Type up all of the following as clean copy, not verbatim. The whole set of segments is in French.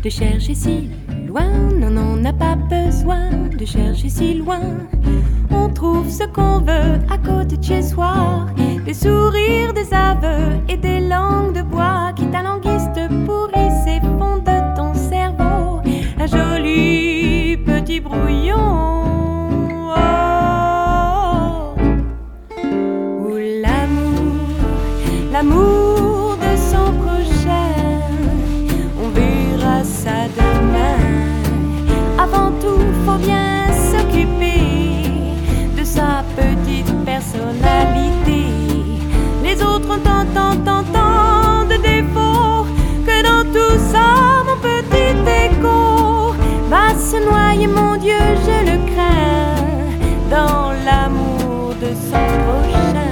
de chercher si loin. Non, on n'a pas besoin de chercher si loin. On trouve ce qu'on veut à côté de chez soi. Des sourires, des aveux et des langues de bois qui t'alanguissent, te pourrissent et font de ton cerveau un joli petit brouillon. Où l'amour de son prochain, on verra ça demain. Avant tout, faut bien s'occuper de sa petite personnalité. Les autres ont tant de défauts que dans tout ça, mon petit écho va se noyer, mon Dieu, je le crains, dans l'amour de son prochain.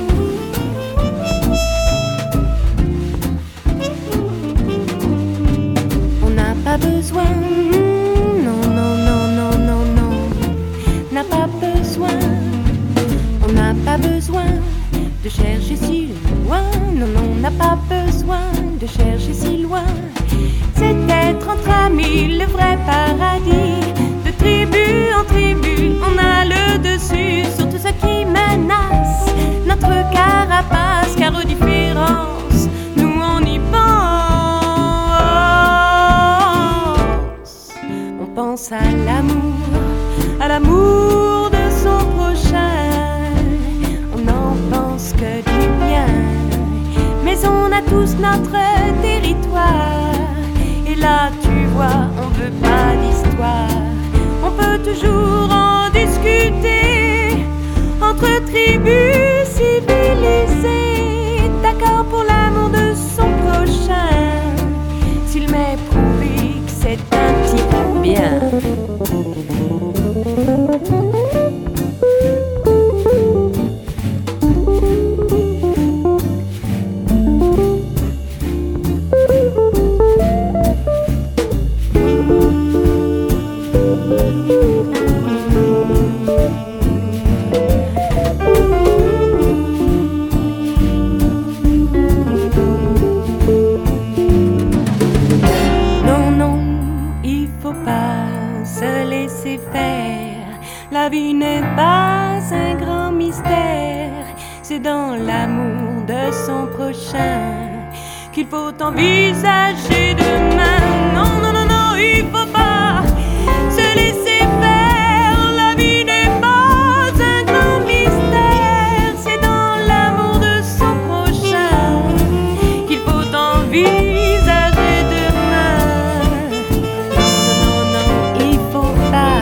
On n'a pas besoin, n'a pas besoin, on n'a pas besoin de chercher si loin. Non, on n'a pas besoin de chercher si loin. C'est être entre amis le vrai paradis. De tribu en tribu, on a le dessus sur tout ce qui menace notre carapace. Car aux différences, nous on y pense. On pense à l'amour de son prochain. On n'en pense que du bien, mais on a tous notre territoire. Et là tu vois, on veut pas d'histoire. On peut toujours en discuter entre tribus civilisées, d'accord pour l'amour de son prochain, s'il m'est prouvé que c'est un petit peu bien. La vie n'est pas un grand mystère, c'est dans l'amour de son prochain qu'il faut envisager demain. Non, non, non, non, il faut pas se laisser faire. La vie n'est pas un grand mystère, c'est dans l'amour de son prochain qu'il faut envisager demain. Non, non, non, il faut pas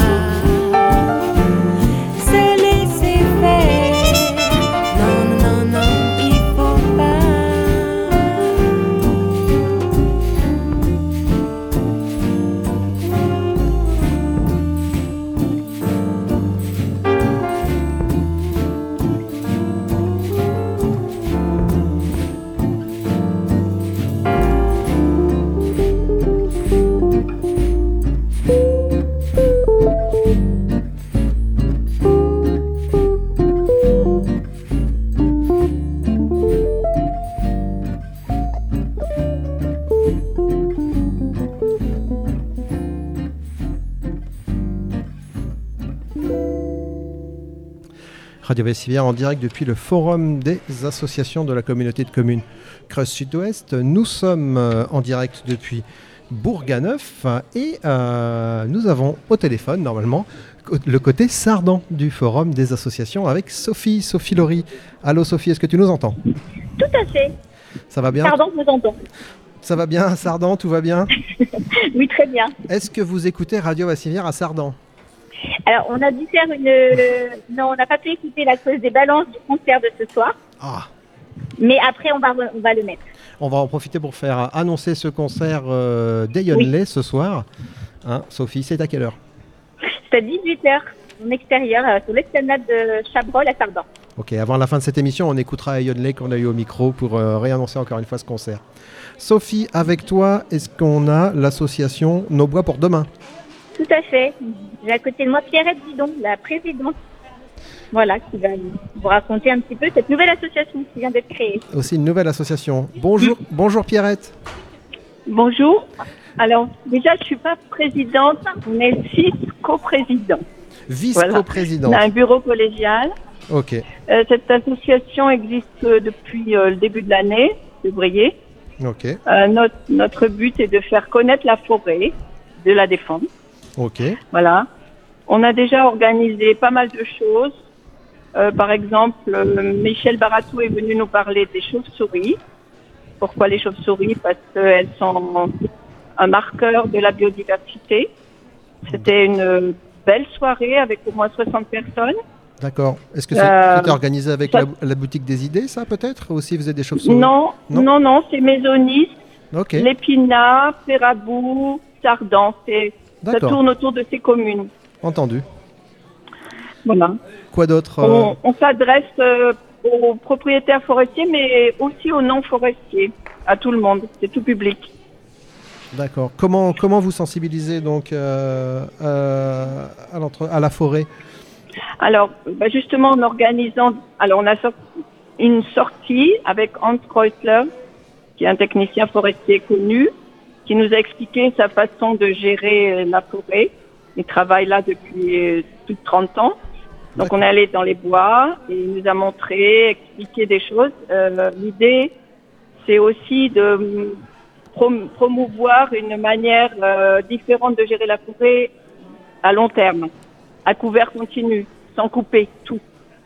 Radio Bassivière en direct depuis le Forum des associations de la communauté de communes Creuse Sud-Ouest. Nous sommes en direct depuis Bourganeuf et nous avons au téléphone normalement le côté Sardan du Forum des associations avec Sophie Laurie. Allô Sophie, est-ce que tu nous entends ? Tout à fait. Ça va bien ? Sardan, je vous entends. Ça va bien, Sardan, tout va bien ? Oui, très bien. Est-ce que vous écoutez Radio Bassivière à Sardan ? Alors, on a dû faire Non, on n'a pas pu écouter la cause des balances du concert de ce soir. Ah. Mais après, on va le mettre. On va en profiter pour faire annoncer ce concert d'Ayonlé ce soir. Hein, Sophie, c'est à quelle heure ? C'est à 18h, en extérieur, sur l'esplanade de Chabrol à Sardan. Ok, avant la fin de cette émission, on écoutera Ayonlé qu'on a eu au micro pour réannoncer encore une fois ce concert. Sophie, avec toi, est-ce qu'on a l'association Nos Bois pour demain ? Tout à fait. J'ai à côté de moi Pierrette Didon, la présidente. Voilà, qui va vous raconter un petit peu cette nouvelle association qui vient d'être créée. Aussi une nouvelle association. Bonjour, bonjour Pierrette. Bonjour. Alors, déjà, je ne suis pas présidente, on est 6 coprésidents. Vice-coprésidente. On a un bureau collégial. Ok. Cette association existe depuis le début de l'année, février. Ok. Notre but est de faire connaître la forêt, de la défendre. Ok. Voilà. On a déjà organisé pas mal de choses. Par exemple, Michel Baratou est venu nous parler des chauves-souris. Pourquoi les chauves-souris? Parce qu'elles sont un marqueur de la biodiversité. C'était une belle soirée avec au moins 60 personnes. D'accord. Est-ce que c'était organisé avec la boutique des idées, ça, peut-être? Aussi, vous êtes des chauves-souris? Non, c'est Mésonis, Ok. L'Épinat, Pérabou, Sardan. Ça tourne autour de ces communes. Entendu. Voilà. Quoi d'autre? On s'adresse aux propriétaires forestiers, mais aussi aux non-forestiers, à tout le monde, c'est tout public. D'accord. Comment vous sensibilisez donc à la forêt? Alors, justement, en organisant, on a une sortie avec Hans Kreutler, qui est un technicien forestier connu, qui nous a expliqué sa façon de gérer la forêt. Il travaille là depuis plus de 30 ans. Donc, on est allé dans les bois et il nous a montré, expliqué des choses. L'idée, c'est aussi de promouvoir une manière différente de gérer la forêt à long terme, à couvert continu, sans couper tout.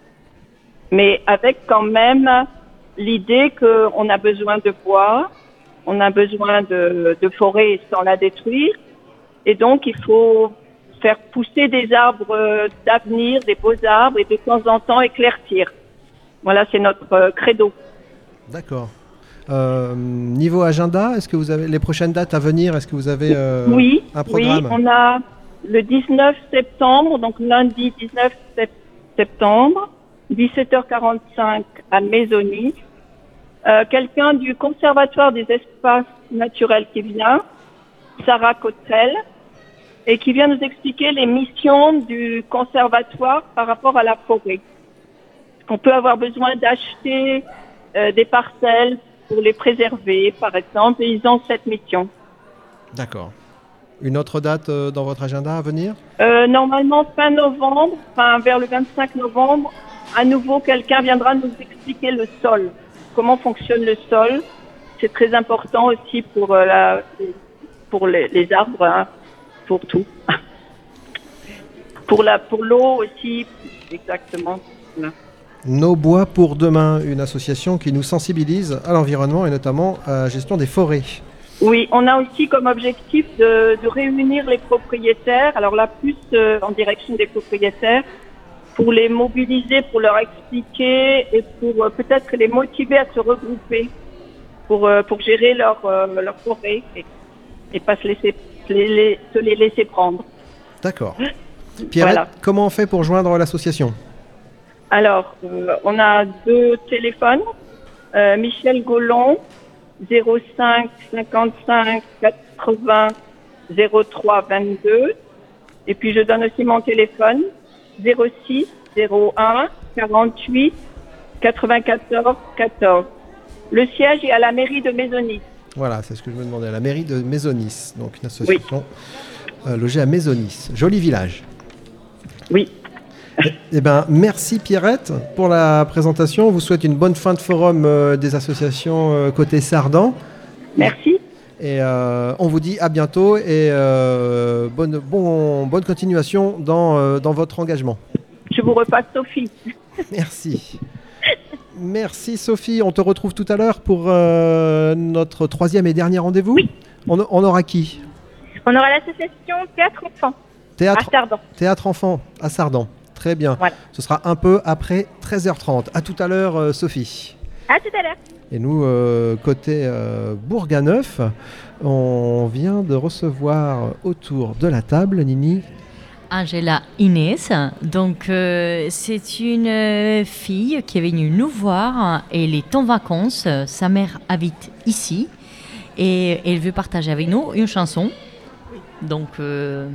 Mais avec quand même l'idée qu'on a besoin de bois, on a besoin de forêt sans la détruire. Et donc, il faut faire pousser des arbres d'avenir, des beaux arbres, et de temps en temps éclaircir. Voilà, c'est notre credo. D'accord. Niveau agenda, est-ce que vous avez les prochaines dates à venir? Est-ce que vous avez un programme? Oui, on a le 19 septembre, donc lundi 19 septembre, 17h45 à Mésonis. Quelqu'un du Conservatoire des espaces naturels qui vient, Sarah Cottrell, et qui vient nous expliquer les missions du conservatoire par rapport à la forêt. On peut avoir besoin d'acheter des parcelles pour les préserver, par exemple, et ils ont cette mission. D'accord. Une autre date dans votre agenda à venir? Normalement, fin novembre, vers le 25 novembre, à nouveau, quelqu'un viendra nous expliquer le sol. Comment fonctionne le sol? C'est très important aussi pour les arbres, hein, pour tout. pour l'eau aussi, exactement. Voilà. Nos bois pour demain, une association qui nous sensibilise à l'environnement et notamment à la gestion des forêts. Oui, on a aussi comme objectif de réunir les propriétaires, alors là plus en direction des propriétaires, pour les mobiliser, pour leur expliquer et pour peut-être les motiver à se regrouper pour gérer leur forêt et pas se les laisser prendre. D'accord. Pierrette, voilà. Comment on fait pour joindre l'association? Alors, on a 2 téléphones. Michel Gollon, 05 55 80 03 22. Et puis, je donne aussi mon téléphone, 06 01 48 94 14. Le siège est à la mairie de Mésonis. Voilà, c'est ce que je me demandais, à la mairie de Mésonis. Donc, une association logée à Mésonis. Joli village. Oui. Eh bien, merci Pierrette pour la présentation. On vous souhaite une bonne fin de forum des associations côté Sardan. Merci. Et on vous dit à bientôt et bonne continuation dans votre engagement. Je vous repasse Sophie. Merci. Merci Sophie. On te retrouve tout à l'heure pour notre 3e et dernier rendez-vous. Oui. On aura qui? On aura l'association Théâtre Enfant à Sardan. Théâtre Enfant à Sardan. Très bien. Voilà. Ce sera un peu après 13h30. À tout à l'heure, Sophie. À tout à l'heure. Et nous, côté Bourganeuf, on vient de recevoir autour de la table, Nini, Angela Inès. Donc, c'est une fille qui est venue nous voir. Elle est en vacances. Sa mère habite ici. Et elle veut partager avec nous une chanson. Donc,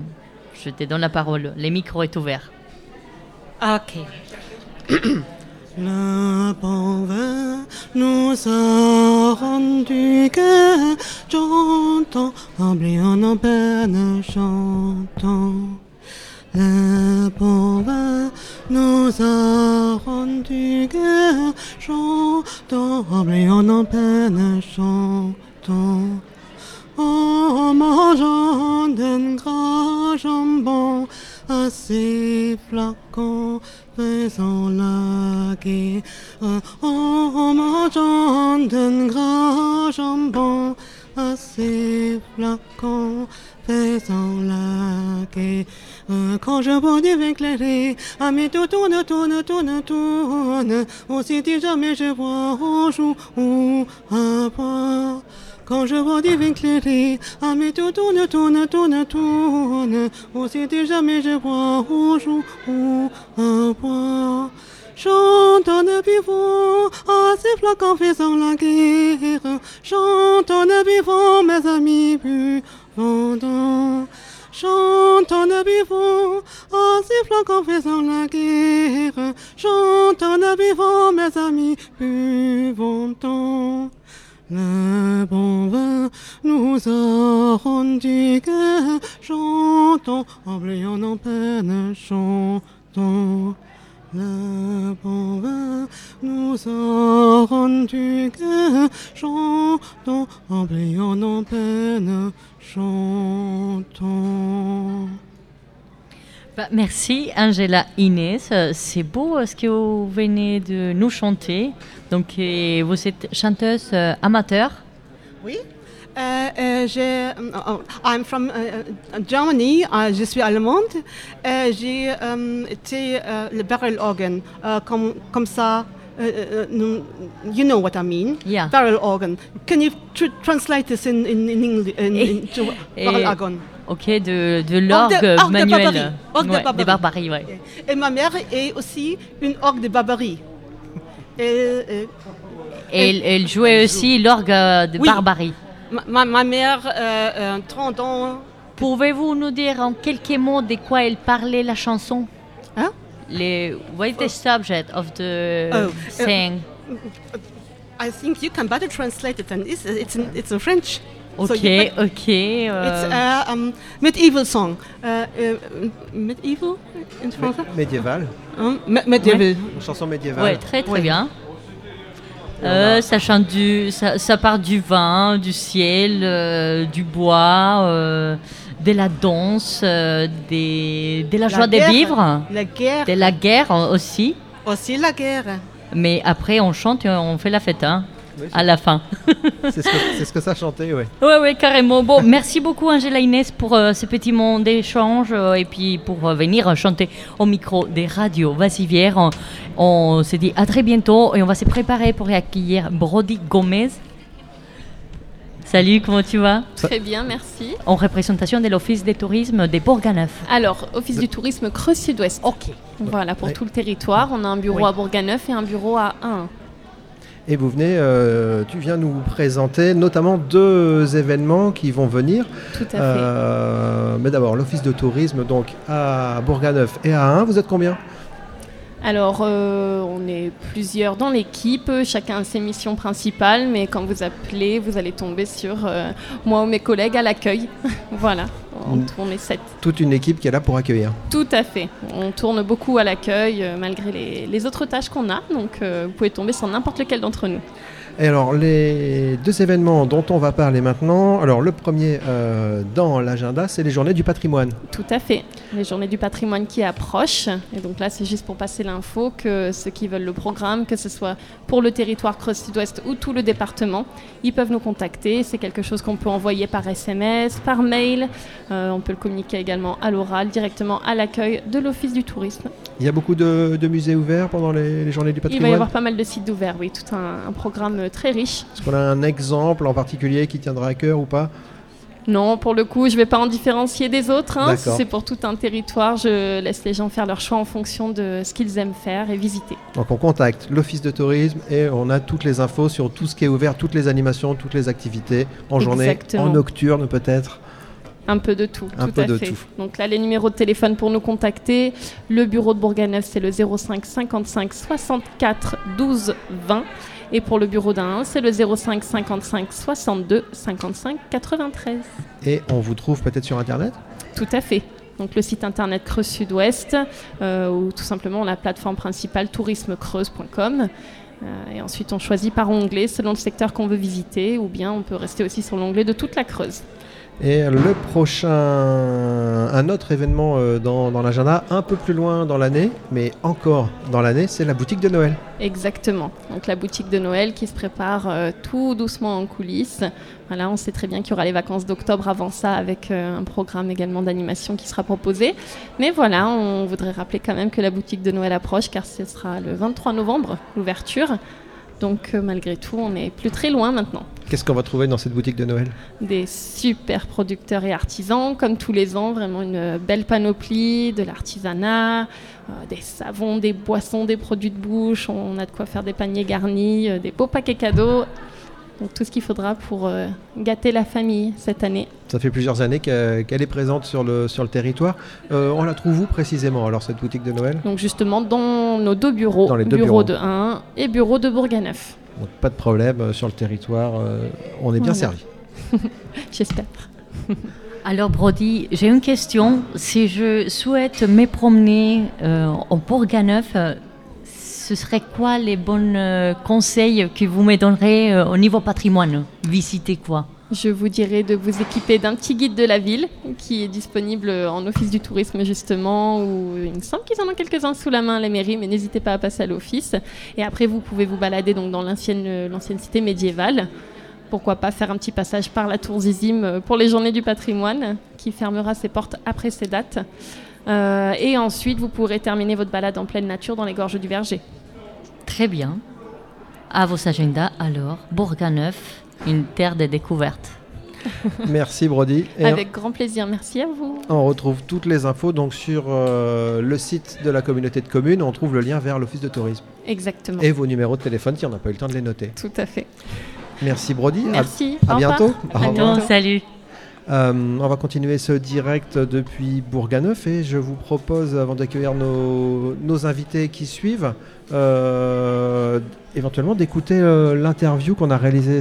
je te donne la parole. Le micro est ouvert. Ok. Le bon vin nous a rendu que chantant, oubliant en peine chantant. Le bon vin nous a rendu que chantant, oubliant en peine chantant. En mangeant d'un gras jambon, à ses flacons faisant la guerre. En mangeant d'un gras jambon, à ses flacons faisant la guerre. Quand je bois du vin clairé, à mes tours tourne, aussi dit jamais je vois au jour ou à boire. Quand je bois du vin clairé, à mes tours tourne, aussi dit jamais je vois au jour ou à boire. Chantons de vivant, à ces flacons faisant la guerre. Chantons de vivant, mes amis buvant. Chantons de vivant, à ces flacons faisant la guerre. Chantons de vivant, mes amis buvant. Le bon vin nous a rendu que chantons, oubliant en peine chantons. Le bon vin nous a rendu que chantons, oubliant en peine chantons. Merci Angela Inès, c'est beau ce que vous venez de nous chanter. Donc vous êtes chanteuse amateur. Oui. I'm from Germany, je suis allemande. J'ai été le barrel organ, comme ça. You know what I mean? Yeah. Barrel organ. Can you translate this in English into barrel organ? Ok, de l'orgue manuel. Orgue de Barbarie, ouais. Et ma mère est aussi une orgue de Barbarie. Elle jouait aussi l'orgue de Barbarie. Ma mère, 30 ans. Pouvez-vous nous dire en quelques mots de quoi elle parlait la chanson? Hein? What is the subject of the thing? I think you can better translate it, and it's in French. Okay. It's a medieval song. Medieval in français? Médiéval. Médiéval. Une chanson médiévale. Ouais, très bien. Ça chante ça part du vin, du ciel, du bois, de la danse, de la joie de vivre, la guerre, de la guerre aussi. Aussi la guerre. Mais après on chante et on fait la fête, hein, oui, à la fin. C'est ce que ça chantait, oui. Oui, carrément. Bon, merci beaucoup Angela Inès pour ce petit moment d'échange et puis pour venir chanter au micro des radios Vassivière. On se dit à très bientôt et on va se préparer pour accueillir Brody Gomez. Salut, comment tu vas? Très bien, merci. En représentation de l'Office du tourisme des Bourganeuf. Alors, Office du tourisme Creuse Sud-Ouest. Ok. Voilà, pour tout le territoire. On a un bureau à Bourganeuf et un bureau à Ahun. Et vous venez, tu viens nous présenter notamment 2 événements qui vont venir. Tout à fait. Mais d'abord, l'Office de tourisme donc à Bourganeuf et à Ahun. Vous êtes combien? Alors, on est plusieurs dans l'équipe, chacun a ses missions principales, mais quand vous appelez, vous allez tomber sur moi ou mes collègues à l'accueil. Voilà, on est 7. Toute une équipe qui est là pour accueillir. Tout à fait. On tourne beaucoup à l'accueil, malgré les autres tâches qu'on a, donc vous pouvez tomber sur n'importe lequel d'entre nous. Et alors, les 2 événements dont on va parler maintenant, alors le premier dans l'agenda, c'est les Journées du patrimoine. Tout à fait, les Journées du patrimoine qui approchent. Et donc là, c'est juste pour passer l'info que ceux qui veulent le programme, que ce soit pour le territoire Creuse Sud-Ouest ou tout le département, ils peuvent nous contacter. C'est quelque chose qu'on peut envoyer par SMS, par mail. On peut le communiquer également à l'oral, directement à l'accueil de l'Office du tourisme. Il y a beaucoup de musées ouverts pendant les Journées du patrimoine? Il va y avoir pas mal de sites ouverts, oui, tout un programme très riche. Est-ce qu'on a un exemple en particulier qui tiendra à cœur ou pas? Non, pour le coup, je ne vais pas en différencier des autres. Hein. D'accord. C'est pour tout un territoire. Je laisse les gens faire leur choix en fonction de ce qu'ils aiment faire et visiter. Donc on contacte l'Office de tourisme et on a toutes les infos sur tout ce qui est ouvert, toutes les animations, toutes les activités, en journée, en nocturne peut-être. Un peu de tout, Un tout peu à de fait. tout. Donc là, les numéros de téléphone pour nous contacter. Le bureau de Bourganeuf, c'est le 05 55 64 12 20. Et pour le bureau d'Ain, c'est le 05 55 62 55 93. Et on vous trouve peut-être sur Internet ? Tout à fait. Donc le site internet Creuse Sud-Ouest, ou tout simplement la plateforme principale tourismecreuse.com. Et ensuite, on choisit par onglet selon le secteur qu'on veut visiter, ou bien on peut rester aussi sur l'onglet de toute la Creuse. Et le prochain, un autre événement dans l'agenda, un peu plus loin dans l'année, mais encore dans l'année, c'est la boutique de Noël. Exactement. Donc la boutique de Noël qui se prépare tout doucement en coulisses. Voilà, on sait très bien qu'il y aura les vacances d'octobre avant ça, avec un programme également d'animation qui sera proposé. Mais voilà, on voudrait rappeler quand même que la boutique de Noël approche, car ce sera le 23 novembre, l'ouverture. Donc malgré tout, on n'est plus très loin maintenant. Qu'est-ce qu'on va trouver dans cette boutique de Noël ? Des super producteurs et artisans, comme tous les ans, vraiment une belle panoplie, de l'artisanat, des savons, des boissons, des produits de bouche, on a de quoi faire des paniers garnis, des beaux paquets cadeaux, donc tout ce qu'il faudra pour gâter la famille cette année. Ça fait plusieurs années qu'elle est présente sur le territoire. On la trouve où précisément, alors, cette boutique de Noël ? Donc justement dans nos deux bureaux, Dans les deux bureau bureaux. de Ain et bureau de Bourganeuf. Donc, pas de problème, sur le territoire, on est bien Voilà. servi. J'espère. Alors Brody, j'ai une question. Si je souhaite me promener en Bourganeuf, ce serait quoi les bons conseils que vous me donnerez au niveau patrimoine ? Visiter quoi ? Je vous dirais de vous équiper d'un petit guide de la ville qui est disponible en office du tourisme justement, ou il me semble qu'ils en ont quelques-uns sous la main à la mairie, mais n'hésitez pas à passer à l'office. Et après, vous pouvez vous balader donc dans l'ancienne cité médiévale. Pourquoi pas faire un petit passage par la tour Zizim pour les journées du patrimoine, qui fermera ses portes après ces dates. Et ensuite, vous pourrez terminer votre balade en pleine nature dans les gorges du Verger. Très bien. À vos agendas alors, Bourganeuf, une terre de découverte. Merci Brody. Et Avec grand plaisir, merci à vous. on retrouve toutes les infos donc sur le site de la communauté de communes. On trouve le lien vers l'office de tourisme. Exactement. Et vos numéros de téléphone si on n'a pas eu le temps de les noter. Tout à fait. Merci Brody. Merci. À Au revoir. bientôt. Au À revoir. bientôt. Bon, salut. On va continuer ce direct depuis Bourganeuf et je vous propose, avant d'accueillir nos invités qui suivent, éventuellement d'écouter l'interview qu'on a réalisée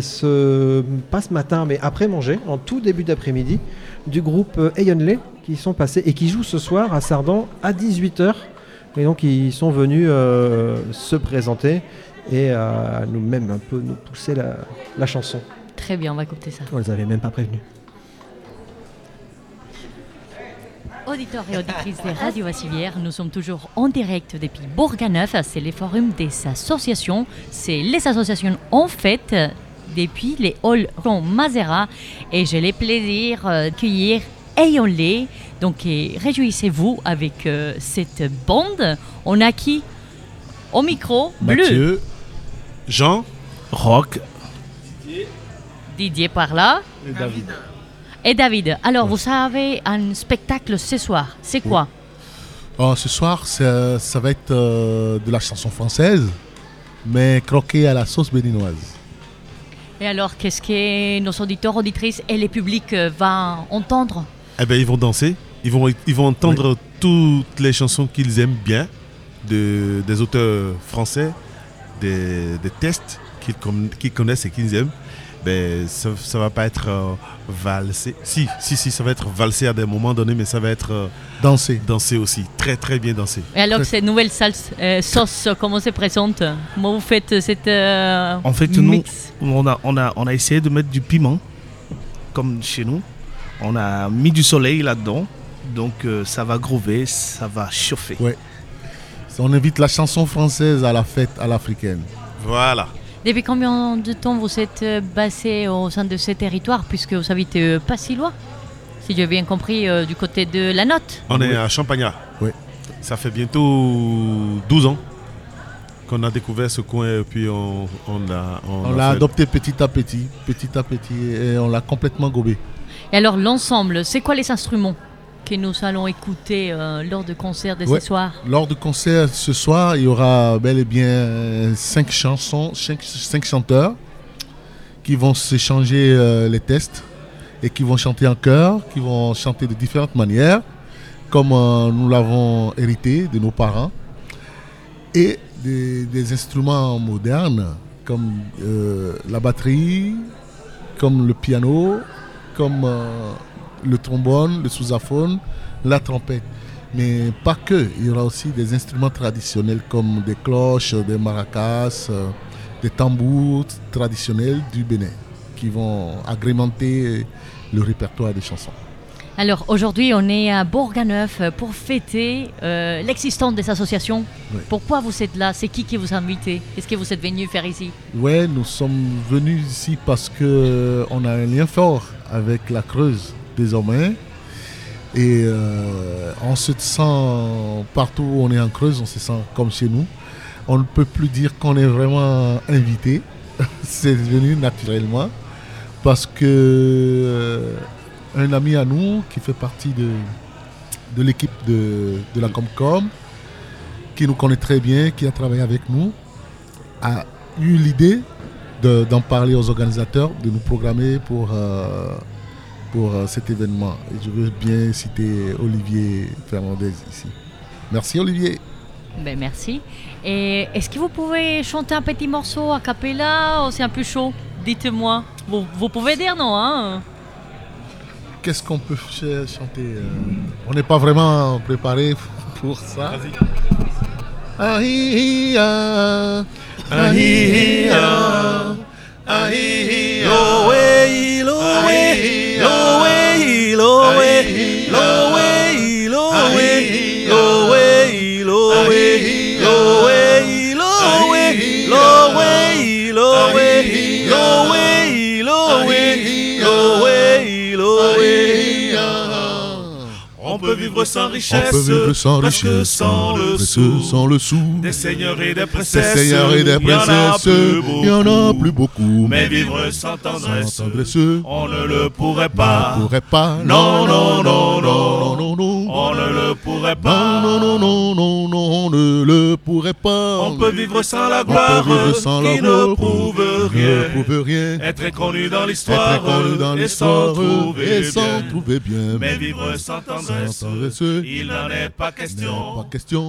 pas ce matin, mais après manger, en tout début d'après-midi, du groupe Ayonlé qui sont passés et qui jouent ce soir à Sardan à 18h. Et donc ils sont venus se présenter et nous-mêmes un peu nous pousser la chanson. Très bien, on va écouter ça. On les avait même pas prévenus. Auditeurs et auditrices de Radio Vassivière, nous sommes toujours en direct depuis Bourganeuf. C'est le forum des associations. C'est les associations en fait depuis les halls Ron Mazera. Et j'ai le plaisir d'accueillir Ayonlé. Donc réjouissez-vous avec cette bande. On a qui au micro? Bleu. Mathieu, Jean, Roch Didier par là. et David. Et David. Alors vous avez un spectacle ce soir. C'est quoi? Oh, ce soir, ça va être de la chanson française, mais croquée à la sauce béninoise. Et alors, qu'est-ce que nos auditeurs, auditrices et les publics vont entendre? Eh bien, ils vont danser, ils vont entendre toutes les chansons qu'ils aiment bien, des auteurs français, des textes qu'ils connaissent et qu'ils aiment. Ben, ça va pas être valsé. Si, ça va être valsé à des moments donnés, mais ça va être dansé aussi. Très, très bien dansé. Et alors, cette nouvelle sauce, comment se présente? Comment vous faites cette En fait, mix? nous, on a essayé de mettre du piment, comme chez nous. On a mis du soleil là-dedans. Donc, ça va groover, ça va chauffer. Ouais. On invite la chanson française à la fête à l'africaine. Voilà. Depuis combien de temps vous êtes basé au sein de ce territoire, puisque vous habitez pas si loin, si j'ai bien compris, du côté de la Notte? On est à Champagnat. Oui. Ça fait bientôt 12 ans qu'on a découvert ce coin et puis on l'a adopté petit à petit, et on l'a complètement gobé. Et alors, l'ensemble, c'est quoi les instruments que nous allons écouter lors du concert de ce soir? Lors du concert ce soir, il y aura bel et bien 5 chanteurs qui vont s'échanger les textes et qui vont chanter en chœur, qui vont chanter de différentes manières, comme nous l'avons hérité de nos parents, et des instruments modernes comme la batterie, comme le piano, comme le trombone, le sousaphone, la trompette. Mais pas que, il y aura aussi des instruments traditionnels comme des cloches, des maracas, des tambours traditionnels du Bénin qui vont agrémenter le répertoire des chansons. Alors aujourd'hui, on est à Bourganeuf pour fêter l'existence des associations. Oui. Pourquoi vous êtes là? C'est qui vous a invité? Qu'est-ce que vous êtes venu faire ici? Oui, nous sommes venus ici parce qu'on a un lien fort avec la Creuse désormais. Et on se sent, partout où on est en Creuse, on se sent comme chez nous. On ne peut plus dire qu'on est vraiment invité. C'est venu naturellement parce que un ami à nous qui fait partie de l'équipe de la Comcom, qui nous connaît très bien, qui a travaillé avec nous, a eu l'idée d'en parler aux organisateurs, de nous programmer pour cet événement. Et je veux bien citer Olivier Fernandez ici. Merci Olivier. Ben merci. Et est-ce que vous pouvez chanter un petit morceau a cappella ou c'est un peu chaud? Dites-moi. Vous pouvez dire non, hein? Qu'est-ce qu'on peut chanter? On n'est pas vraiment préparé pour ça. Vas-y. On peut vivre sans richesse, presque sans le sou. Des seigneurs et des princesses, il y en a plus beaucoup. Mais vivre sans tendresse, on ne le pourrait pas. Non, on ne le pourrait pas. On ne le pourrait pas. On peut vivre sans la gloire, qui ne prouve rien. Être inconnu dans l'histoire, et s'en trouver bien. Mais vivre sans tendresse, il n'en est pas question.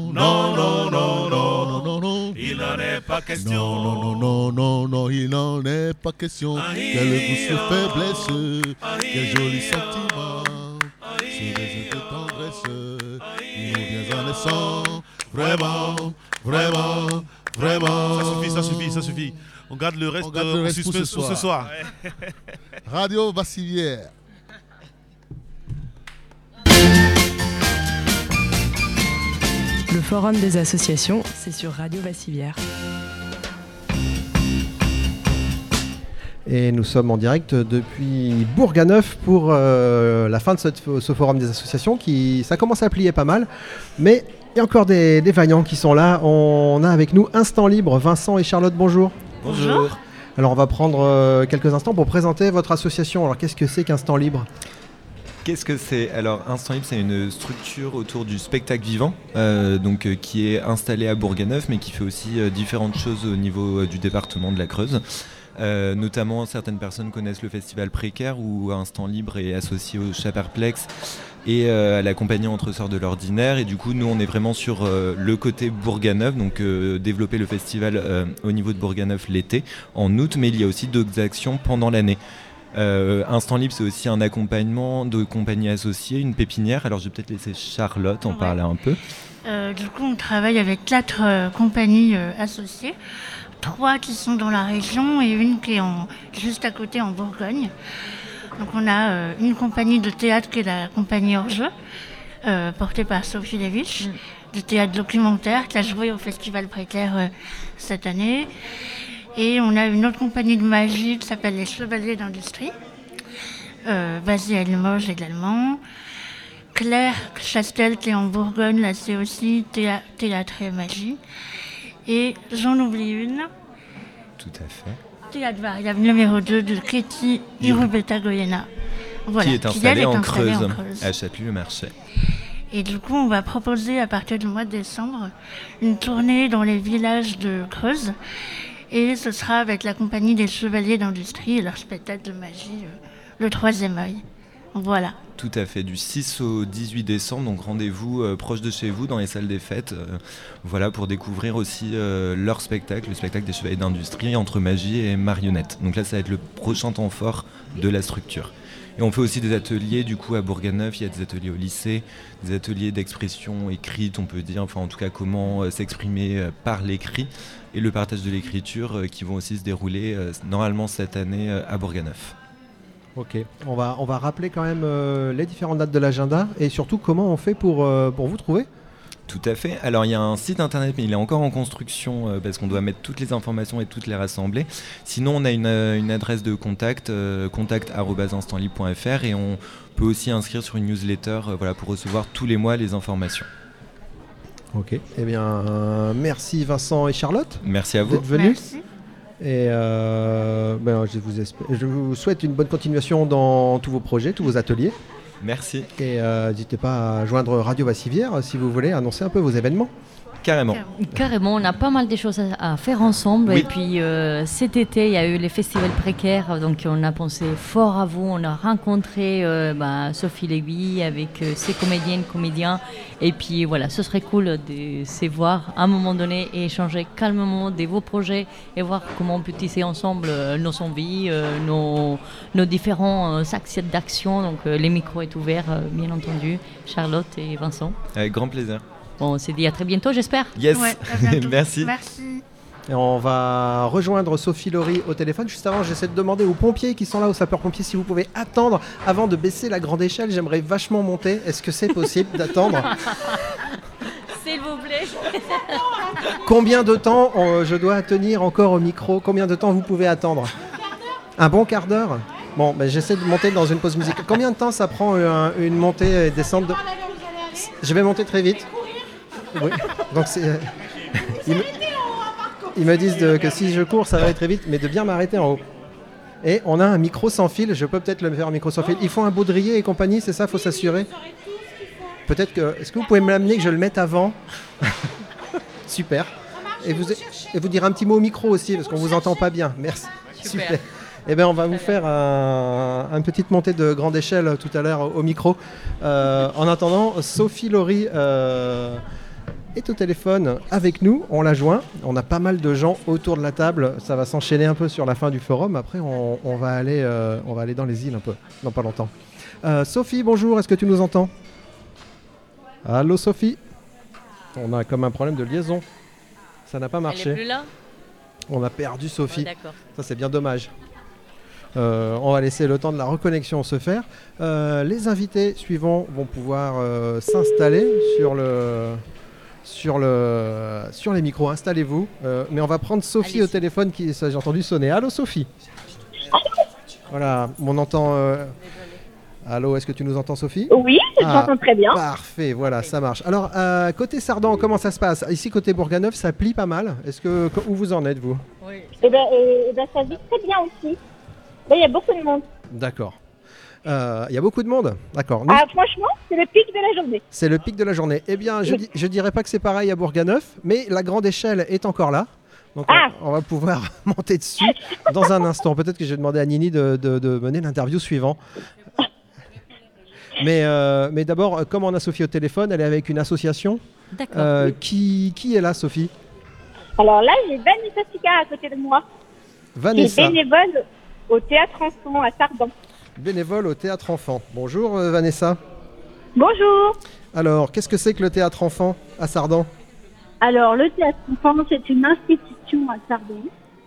Non, il n'en est pas question. Non, il n'en est pas question. Quelle douce faiblesse, quel joli sentiment. Ce baiser de tendresse, il nous vient en naissant. Vraiment. Ça suffit. On garde le reste, pour ce soir. Radio Bassivière. Le forum des associations, c'est sur Radio Bassivière. Et nous sommes en direct depuis Bourganeuf pour la fin de ce forum des associations ça commence à plier pas mal, mais il y a encore des vaillants qui sont là. On a avec nous Instant Libre, Vincent et Charlotte, bonjour. Bonjour. Alors on va prendre quelques instants pour présenter votre association. Alors qu'est-ce que c'est qu'Instant Libre ? Qu'est-ce que c'est ? Alors, Instant Libre, c'est une structure autour du spectacle vivant, qui est installée à Bourganeuf, mais qui fait aussi différentes choses au niveau du département de la Creuse. Notamment, certaines personnes connaissent le festival Précaire, où Instant Libre est associé au Chaperplex et à la compagnie Entre Sœurs de l'Ordinaire. Et du coup, nous, on est vraiment sur le côté Bourganeuf, donc développer le festival au niveau de Bourganeuf l'été, en août, mais il y a aussi d'autres actions pendant l'année. Instant Libre, c'est aussi un accompagnement de compagnies associées, une pépinière. Alors je vais peut-être laisser Charlotte en parler un peu. Du coup, on travaille avec 4 compagnies associées, 3 qui sont dans la région et une qui est juste à côté en Bourgogne. Donc on a une compagnie de théâtre qui est la compagnie Hors-jeu, portée par Sophie Lévich, de théâtre documentaire qui a joué au Festival Précaire cette année. Et on a une autre compagnie de magie qui s'appelle les Chevaliers d'Industrie, basée à Limoges également. Claire Chastel qui est en Bourgogne, là c'est aussi théâtre et magie. Et j'en oublie une. Tout à fait. Théâtre variable numéro 2 de Ketty Irubeta-Goyena. Voilà, qui est installée en Creuse, à Châtelet-le-Marchais. Et du coup, on va proposer à partir du mois de décembre une tournée dans les villages de Creuse. Et ce sera avec la compagnie des Chevaliers d'Industrie et leur spectacle de magie le troisième œil. Voilà. Tout à fait, du 6 au 18 décembre, donc rendez-vous proche de chez vous dans les salles des fêtes, voilà, pour découvrir aussi leur spectacle, le spectacle des Chevaliers d'Industrie entre magie et marionnette. Donc là, ça va être le prochain temps fort de la structure. Et on fait aussi des ateliers du coup à Bourganeuf, il y a des ateliers au lycée, des ateliers d'expression écrite, on peut dire, enfin en tout cas comment s'exprimer par l'écrit et le partage de l'écriture qui vont aussi se dérouler normalement cette année à Bourganeuf. Ok, on va rappeler quand même les différentes dates de l'agenda et surtout comment on fait pour vous trouver. Tout à fait. Alors il y a un site internet mais il est encore en construction parce qu'on doit mettre toutes les informations et toutes les rassembler. Sinon on a une adresse de contact, contact@instantlibre.fr et on peut aussi inscrire sur une newsletter voilà, pour recevoir tous les mois les informations. Ok, eh bien merci Vincent et Charlotte. Merci à vous. D'être venus. Merci. Et je vous souhaite une bonne continuation dans tous vos projets, tous vos ateliers. Merci. Et n'hésitez pas à joindre Radio Bassivière si vous voulez annoncer un peu vos événements. Carrément. Carrément, on a pas mal de choses à faire ensemble. Oui. Et puis cet été, il y a eu les festivals précaires, donc on a pensé fort à vous. On a rencontré Sophie Lévy avec ses comédiennes, comédiens. Et puis voilà, ce serait cool de se voir à un moment donné et échanger calmement de vos projets et voir comment on peut tisser ensemble nos envies, nos différents axes d'action. Donc les micros est ouvert, bien entendu, Charlotte et Vincent. Avec grand plaisir. Bon, on s'est dit à très bientôt, j'espère. Yes, Ouais, à bientôt. merci. Merci. Et on va rejoindre Sophie Laurie au téléphone. Juste avant, j'essaie de demander aux pompiers qui sont là, aux sapeurs-pompiers, si vous pouvez attendre avant de baisser la grande échelle. J'aimerais vachement monter. Est-ce que c'est possible d'attendre? S'il vous plaît. Combien de temps je dois tenir encore au micro? Combien de temps vous pouvez attendre? Un bon quart d'heure? Bon, j'essaie de monter dans une pause musicale. Combien de temps ça prend une montée et descente de... Je vais monter très vite. Oui. Donc ils me disent que si je cours, ça va aller très vite, mais de bien m'arrêter en haut. Et on a un micro sans fil. Je peux peut-être le faire un micro sans fil. Il faut un baudrier et compagnie, c'est ça? Faut s'assurer. Peut-être que... Est-ce que vous pouvez me l'amener, que je le mette avant? Super. Et vous dire un petit mot au micro aussi, parce qu'on vous entend pas bien. Merci. Super. Eh bien, on va vous faire une petite montée de grande échelle tout à l'heure au micro. En attendant, Sophie Laurie est au téléphone avec nous. On la joint. On a pas mal de gens autour de la table. Ça va s'enchaîner un peu sur la fin du forum. Après, on va aller dans les îles un peu, dans pas longtemps. Sophie, bonjour. Est-ce que tu nous entends? Allô, Sophie? On a comme un problème de liaison. Ça n'a pas marché. Elle est plus là? On a perdu Sophie. Oh, d'accord. Ça, c'est bien dommage. On va laisser le temps de la reconnexion se faire. Les invités suivants vont pouvoir s'installer sur les micros. Installez-vous. Mais on va prendre Sophie au téléphone j'ai entendu sonner. Allô, Sophie? Voilà, on entend... Allô, est-ce que tu nous entends, Sophie? Oui, je t'entends très bien. Parfait, voilà, ça marche. Alors, côté Sardan, comment ça se passe? Ici, côté Bourganeuf, ça plie pas mal. Où vous en êtes, vous? Oui. Eh ben, ça vit très bien aussi. Là, il y a beaucoup de monde. D'accord. Il y a beaucoup de monde? D'accord. Franchement, c'est le pic de la journée. C'est le pic de la journée. Eh bien, je dirais pas que c'est pareil à Bourganeuf, mais la grande échelle est encore là. Donc, on va pouvoir monter dessus dans un instant. Peut-être que je vais demander à Nini de mener l'interview suivante. Mais d'abord, comme on a Sophie au téléphone, elle est avec une association. D'accord. Qui est là, Sophie? Alors là, j'ai Vanessa Sika à côté de moi. Vanessa. Qui est bénévole au Théâtre Enfant à Sardan. Bénévole au Théâtre Enfant. Bonjour Vanessa. Bonjour. Alors, qu'est-ce que c'est que le Théâtre Enfant à Sardan? Alors, le Théâtre Enfant, c'est une institution à Sardan.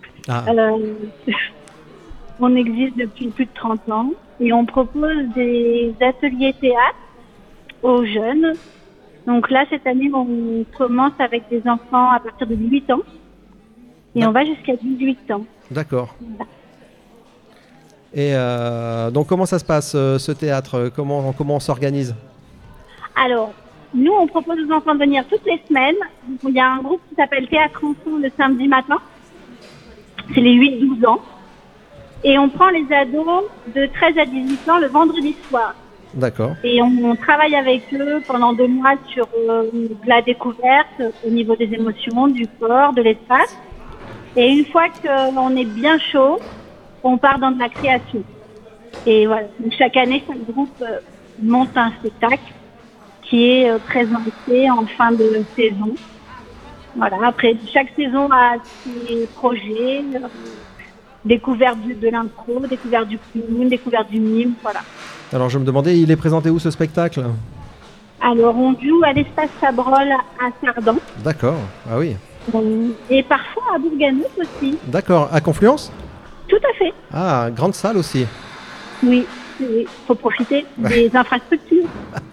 On existe depuis plus de 30 ans et on propose des ateliers théâtre aux jeunes. Donc là, cette année, on commence avec des enfants à partir de 8 ans et on va jusqu'à 18 ans. D'accord. Voilà. Et donc, comment ça se passe, ce théâtre? Comment on s'organise? Alors, nous, on propose aux enfants de venir toutes les semaines. Donc, il y a un groupe qui s'appelle Théâtre Enfant le samedi matin. C'est les 8-12 ans. Et on prend les ados de 13 à 18 ans le vendredi soir. D'accord. Et on travaille avec eux pendant 2 mois sur de la découverte au niveau des émotions, du corps, de l'espace. Et une fois qu'on est bien chaud, on part dans de la création. Et voilà, donc chaque année, chaque groupe monte un spectacle qui est présenté en fin de saison. Voilà, après, chaque saison a ses projets, découverte de l'impro, découverte du clown, découverte du mime, voilà. Alors je me demandais, il est présenté où ce spectacle? Alors on joue à l'espace Chabrol à Sardan. D'accord, ah oui. Et parfois à Bourganeuf aussi. D'accord, à Confluence? Tout à fait. Ah, grande salle aussi. Oui, faut profiter des infrastructures.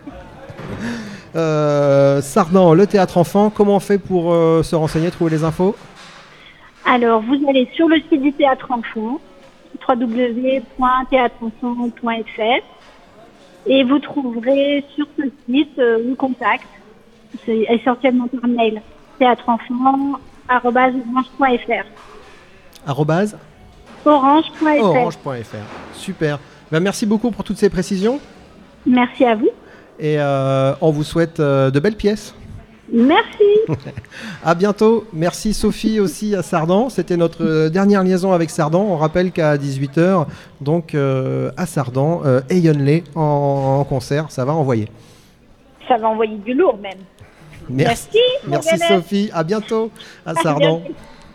Sardan, le théâtre enfant, comment on fait pour se renseigner, trouver les infos? Alors, vous allez sur le site du Théâtre Enfant, www.théâtreenfant.fr, et vous trouverez sur ce site le contact, c'est essentiellement par mail, théâtreenfant@orange.fr. @orange.fr. Orange.fr. Super. Ben, merci beaucoup pour toutes ces précisions. Merci à vous. Et on vous souhaite de belles pièces. Merci. À bientôt. Merci Sophie aussi à Sardan. C'était notre dernière liaison avec Sardan. On rappelle qu'à 18h, donc à Sardan, Ayonlé en concert. Ça va envoyer. Ça va envoyer du lourd même. Merci Sophie. À bientôt à Sardan.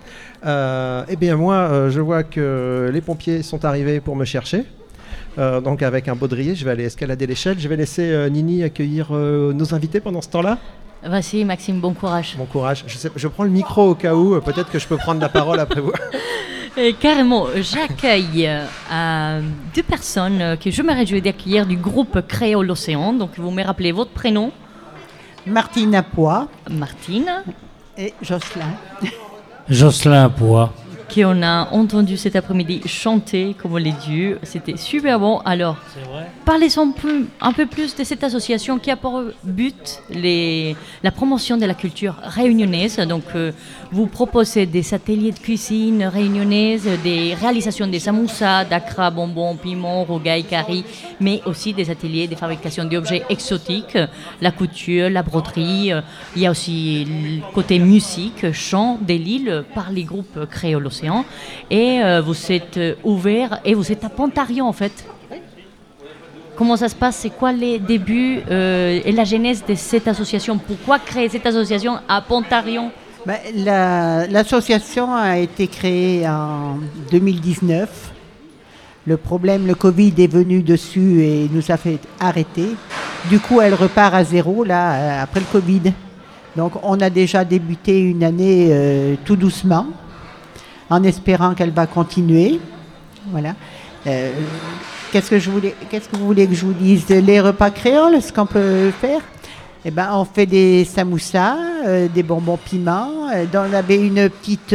Eh bien moi, je vois que les pompiers sont arrivés pour me chercher. Donc avec un baudrier, je vais aller escalader l'échelle. Je vais laisser Nini accueillir nos invités pendant ce temps-là. Vas-y Maxime, bon courage. Bon courage. Je prends le micro au cas où, peut-être que je peux prendre la parole après vous. Carrément, j'accueille deux personnes que je me réjouis d'accueillir du groupe Créole Océan. Donc vous me rappelez votre prénom? Martine Apois. Martine. Et Jocelyn. Jocelyn Apois. Qu'on a entendu cet après-midi chanter comme les dieux. C'était super bon. Alors, parlez-en un peu plus de cette association qui a pour but la promotion de la culture réunionnaise. Donc, vous proposez des ateliers de cuisine réunionnaise, des réalisations des samoussas, d'acra, bonbons, piments, rougail, curry, mais aussi des ateliers de fabrication d'objets exotiques, la couture, la broderie. Il y a aussi le côté musique, chant de l'île par les groupes Créole Océan. Et vous êtes ouvert et vous êtes à Pontarion en fait. Comment ça se passe? C'est quoi les débuts et la genèse de cette association? Pourquoi créer cette association à Pontarion? L'association a été créée en 2019. Le Covid est venu dessus et nous a fait arrêter. Du coup, elle repart à zéro là après le Covid. Donc, on a déjà débuté une année tout doucement, en espérant qu'elle va continuer. Voilà. Qu'est-ce que vous voulez que je vous dise? Les repas créoles, ce qu'on peut faire? Eh ben, on fait des samoussas, des bonbons piments. On avait une petite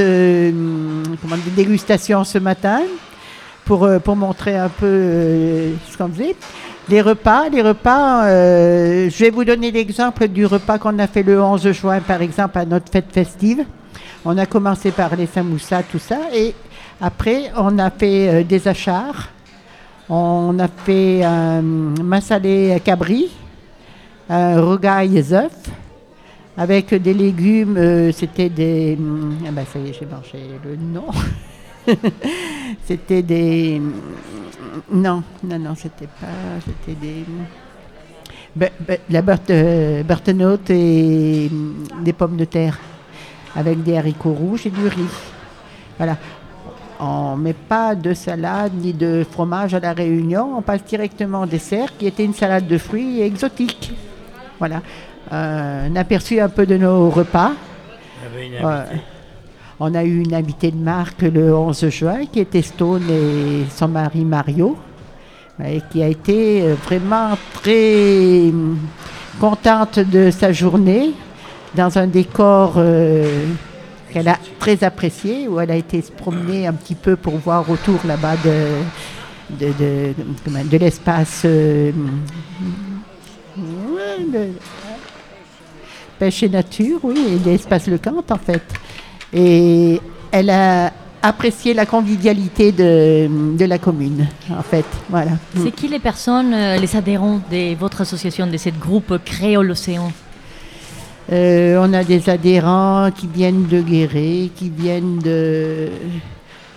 dégustation ce matin pour montrer un peu ce qu'on faisait. Les repas, je vais vous donner l'exemple du repas qu'on a fait le 11 juin, par exemple, à notre fête festive. On a commencé par les samoussas, tout ça, et après, on a fait des achars. On a fait un massalé cabri, un rougail œufs, avec des légumes, c'était des... ça y est, j'ai mangé le nom. C'était des... Non, c'était pas... C'était des... la butternut et des pommes de terre, avec des haricots rouges et du riz. Voilà. On ne met pas de salade ni de fromage à la Réunion. On passe directement au dessert, qui était une salade de fruits exotique. Voilà. Un aperçu un peu de nos repas. On a eu une invitée de marque le 11 juin, qui était Stone et son mari Mario, et qui a été vraiment très contente de sa journée, dans un décor qu'elle a très apprécié, où elle a été se promener un petit peu pour voir autour là-bas de l'espace pêche et nature, oui, et l'espace Le Cante en fait. Et elle a apprécié la convivialité de la commune, en fait. Voilà. C'est qui les personnes, les adhérents de votre association, de cette groupe Créole Océan? On a des adhérents qui viennent de Guéret, qui viennent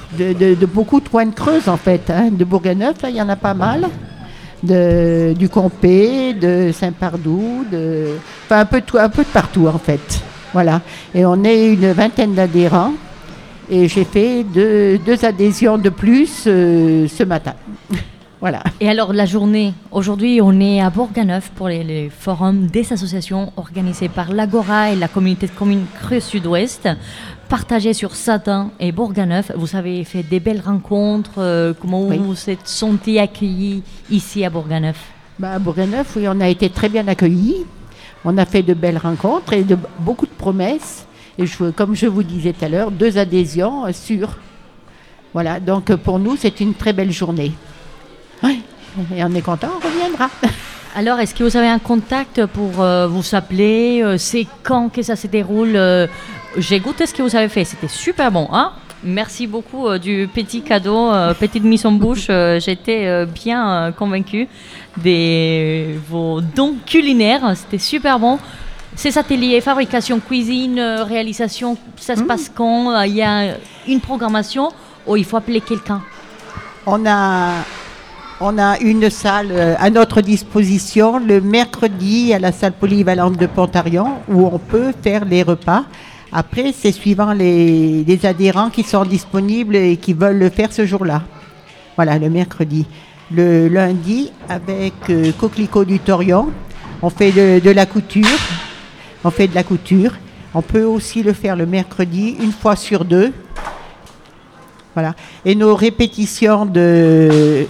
de beaucoup de coins de Creuse en fait. Hein. De Bourganeuf, il y en a pas mal. Du Compé, de Saint-Pardoux, un peu de partout en fait. Voilà. Et on est une vingtaine d'adhérents. Et j'ai fait deux adhésions de plus ce matin. Voilà. Et alors la journée, aujourd'hui on est à Bourganeuf pour les forums des associations organisés par l'Agora et la communauté de communes Creuse Sud-Ouest, partagés sur Satin et Bourganeuf. Vous avez fait des belles rencontres, comment vous vous êtes sentis accueillis ici à Bourganeuf? À Bourganeuf, oui, on a été très bien accueillis. On a fait de belles rencontres et beaucoup de promesses. Et comme je vous disais tout à l'heure, 2 adhésions sûres. Voilà, donc pour nous, c'est une très belle journée. Oui, et on est content, on reviendra. Alors, est-ce que vous avez un contact pour vous appeler? C'est quand que ça se déroule? J'ai goûté ce que vous avez fait, c'était super bon. Hein? Merci beaucoup du petit cadeau, petite mise en bouche. J'étais bien convaincue de vos dons culinaires, c'était super bon. Ces ateliers, fabrication, cuisine, réalisation, ça se passe quand? Il y a une programmation ou il faut appeler quelqu'un? On a une salle à notre disposition le mercredi à la salle polyvalente de Pontarion où on peut faire les repas. Après, c'est suivant les adhérents qui sont disponibles et qui veulent le faire ce jour-là. Voilà, le mercredi. Le lundi, avec Coquelicot du Torion, on fait de la couture. On fait de la couture. On peut aussi le faire le mercredi, une fois sur 2. Voilà. Et nos répétitions de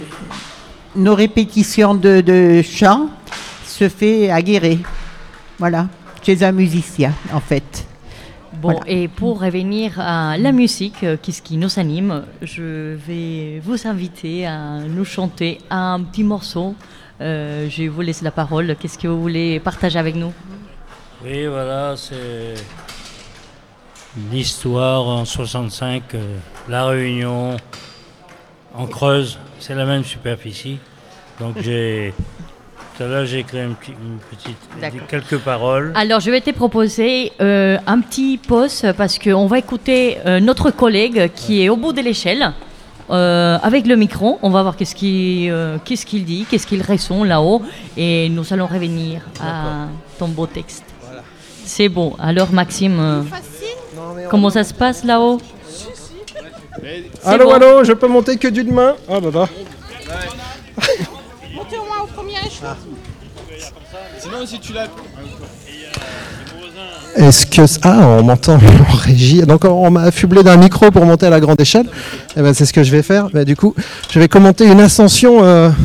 chant se fait à Guéret. Voilà. Chez un musicien, en fait. Bon, voilà. Et pour revenir à la musique, qu'est-ce qui nous anime, je vais vous inviter à nous chanter un petit morceau. Je vous laisse la parole. Qu'est-ce que vous voulez partager avec nous? Oui, voilà, c'est une histoire en 65, La Réunion, en Creuse, c'est la même superficie. Donc tout à l'heure j'ai écrit quelques paroles. Alors je vais te proposer un petit pause parce qu'on va écouter notre collègue qui est au bout de l'échelle. Avec le micro, on va voir qu'est-ce qu'il dit, qu'est-ce qu'il ressent là-haut, et nous allons revenir à ton beau texte. Voilà. C'est bon. Alors Maxime, comment ça se passe là-haut? Allô, bon. Allô, je peux monter que d'une main? Ah bah. Montez au moins au premier échelon. Sinon, si tu l'as. Est-ce que... Ah, on m'entend en régie. Donc on m'a affublé d'un micro pour monter à la grande échelle. Et ben, c'est ce que je vais faire. Ben, du coup, je vais commenter une ascension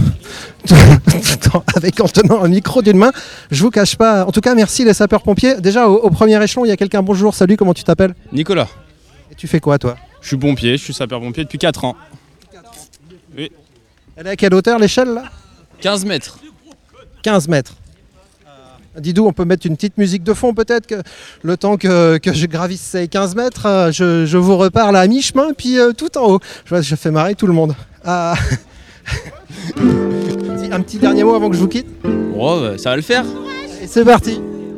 en tenant un micro d'une main. Je vous cache pas. En tout cas, merci les sapeurs-pompiers. Déjà, au premier échelon, il y a quelqu'un. Bonjour, salut, comment tu t'appelles? Nicolas. Et tu fais quoi, toi? Je suis pompier, je suis sapeur-pompier depuis 4 ans. Oui. Elle est à quelle hauteur l'échelle là? 15 mètres. 15 mètres. Didou, on peut mettre une petite musique de fond peut-être, que le temps que je gravisse ces 15 mètres, je vous reparle à mi-chemin, puis tout en haut. Je fais marrer tout le monde. Un petit dernier mot avant que je vous quitte. Oh, bah, ça va le faire. Et c'est parti.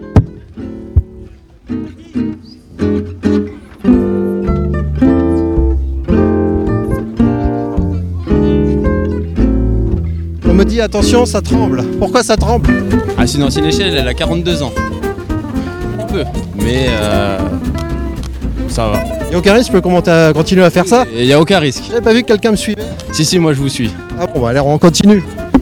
On me dit attention, ça tremble. Pourquoi ça tremble? Ah, c'est une ancienne échelle, elle a 42 ans. Un peu, mais ça va. Il n'y a aucun risque, je peux continuer à faire ça? Il n'y a aucun risque. J'avais pas vu que quelqu'un me suivait. Si, moi je vous suis. Ah bon, bah alors on continue.